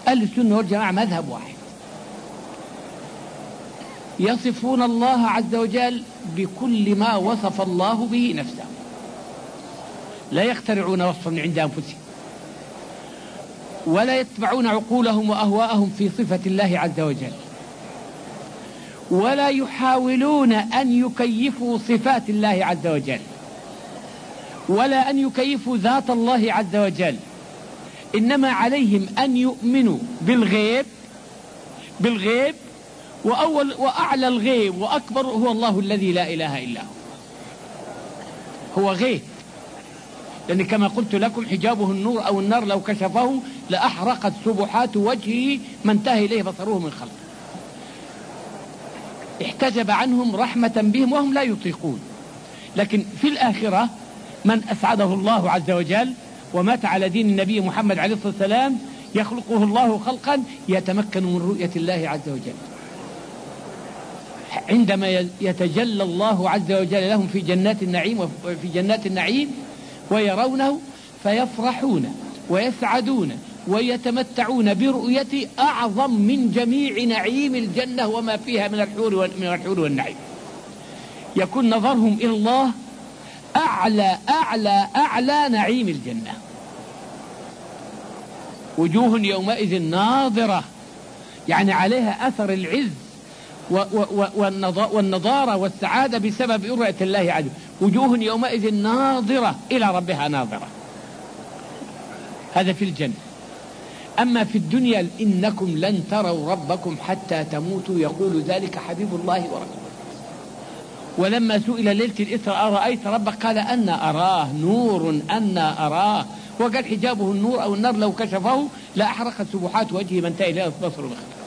أهل السنة والجماعة مذهب واحد، يصفون الله عز وجل بكل ما وصف الله به نفسه، لا يخترعون وصفا من عند أنفسهم، ولا يتبعون عقولهم وأهواءهم في صفة الله عز وجل، ولا يحاولون أن يكيفوا صفات الله عز وجل، ولا أن يكيفوا ذات الله عز وجل، إنما عليهم أن يؤمنوا بالغيب وأعلى الغيب وأكبر هو الله الذي لا إله إلا هو غيب، لأن كما قلت لكم حجابه النور أو النار لو كشفه لأحرقت سبحات وجهه ما انتهى إليه بصره من خلقه، احتجب عنهم رحمة بهم وهم لا يطيقون. لكن في الآخرة من أسعده الله عز وجل ومات على دين النبي محمد عليه الصلاة والسلام يخلقه الله خلقا يتمكن من رؤية الله عز وجل، عندما يتجلى الله عز وجل لهم في جنات النعيم ويرونه فيفرحون ويسعدون ويتمتعون برؤية أعظم من جميع نعيم الجنة وما فيها من الحور والنعيم. يكون نظرهم إلى الله أعلى أعلى أعلى نعيم الجنة. وجوه يومئذ ناظرة، يعني عليها أثر العز والنضارة والسعادة بسبب رؤية الله عز وجل. وجوه يومئذ ناظرة إلى ربها ناظرة، هذا في الجنة. أما في الدنيا إنكم لن تروا ربكم حتى تموتوا، يقول ذلك حبيب الله ورسوله. ولما سئل ليلة الإسراء أرأيت ربك قال أنا أراه نور أنا أراه، وقال حجابه النور أو النار لو كشفه لأحرقت سبحات وجهه من انتهى إليه بصره.